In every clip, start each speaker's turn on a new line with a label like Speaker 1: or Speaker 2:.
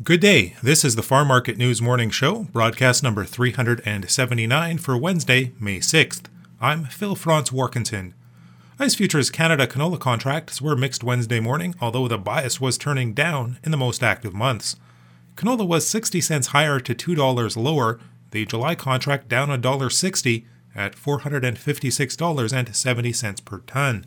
Speaker 1: Good day. This is the Farm Market News Morning Show, broadcast number 379 for Wednesday, May 6th. I'm Phil-Francois Warkentin. ICE Futures Canada canola contracts were mixed Wednesday morning, although the bias was turning down in the most active months. Canola was 60 cents higher to $2 lower, the July contract down $1.60 at $456.70 per ton.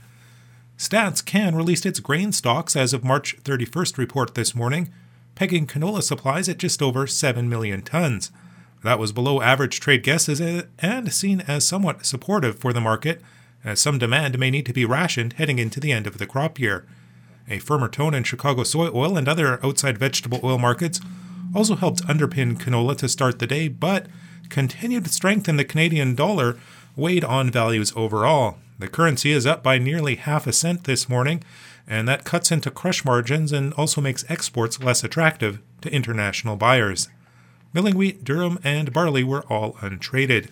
Speaker 1: Stats Can released its grain stocks as of March 31st report this morning, pegging canola supplies at just over 7 million tons. That was below average trade guesses and seen as somewhat supportive for the market, as some demand may need to be rationed heading into the end of the crop year. A firmer tone in Chicago soy oil and other outside vegetable oil markets also helped underpin canola to start the day, but continued strength in the Canadian dollar weighed on values overall. The currency is up by nearly half a cent this morning, and that cuts into crush margins and also makes exports less attractive to international buyers. Milling wheat, durum, and barley were all untraded.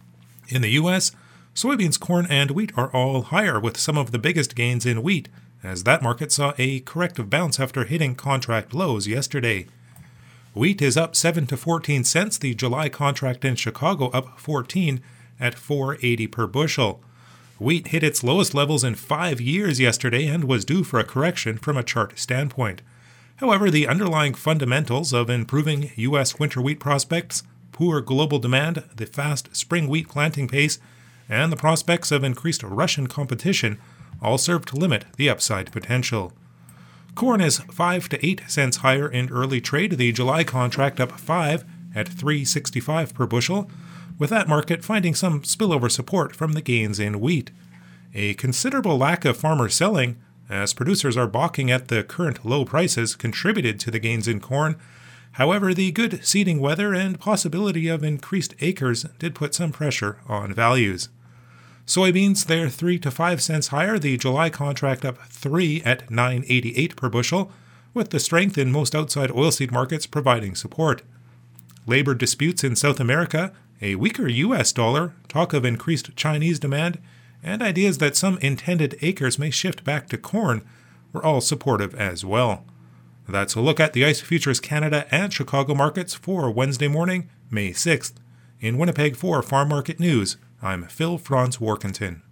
Speaker 1: In the U.S., soybeans, corn, and wheat are all higher, with some of the biggest gains in wheat, as that market saw a corrective bounce after hitting contract lows yesterday. Wheat is up 7 to 14 cents, the July contract in Chicago up 14 at $4.80 per bushel. Wheat hit its lowest levels in 5 years yesterday and was due for a correction from a chart standpoint. However, the underlying fundamentals of improving U.S. winter wheat prospects, poor global demand, the fast spring wheat planting pace, and the prospects of increased Russian competition all serve to limit the upside potential. Corn is 5 to 8 cents higher in early trade, the July contract up 5 at $3.65 per bushel, with that market finding some spillover support from the gains in wheat. A considerable lack of farmer selling, as producers are balking at the current low prices, contributed to the gains in corn. However, the good seeding weather and possibility of increased acres did put some pressure on values. Soybeans, they're 3 to 5 cents higher, the July contract up 3 at $9.88 per bushel, with the strength in most outside oilseed markets providing support. Labor disputes in South America, a weaker U.S. dollar, talk of increased Chinese demand, and ideas that some intended acres may shift back to corn were all supportive as well. That's a look at the ICE Futures Canada and Chicago markets for Wednesday morning, May 6th. In Winnipeg for Farm Market News, I'm Phil-Francois Warkentin.